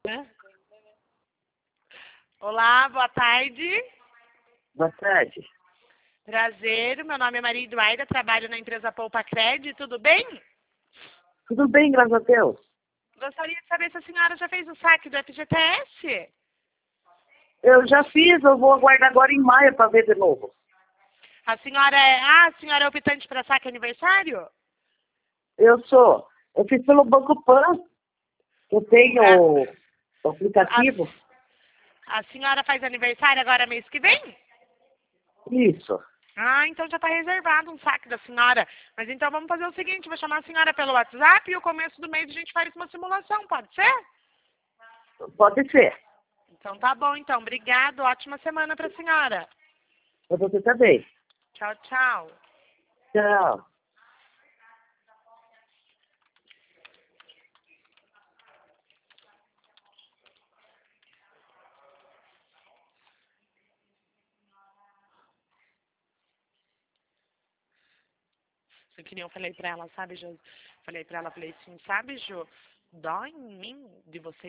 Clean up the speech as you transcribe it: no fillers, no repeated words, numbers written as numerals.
Né? Olá, boa tarde. Boa tarde. Prazer, meu nome é Maria Eduarda, trabalho na empresa Poupa Cred, tudo bem? Tudo bem, graças a Deus. Gostaria de saber se a senhora já fez o saque do FGTS. Eu já fiz, eu vou aguardar agora em maio para ver de novo. A senhora é optante para saque aniversário? Eu fiz pelo Banco Pan, eu tenho o aplicativo. A senhora faz aniversário agora mês que vem? Isso. Ah, então já está reservado um saque da senhora. Mas então vamos fazer o seguinte, vou chamar a senhora pelo WhatsApp e no começo do mês a gente faz uma simulação, pode ser? Pode ser. Então tá bom, então. Obrigado, ótima semana para a senhora. Para você também. Tchau, tchau. Tchau. Isso que nem eu falei pra ela, sabe, Jô? Falei pra ela, falei assim, sabe, Jô, dó em mim de você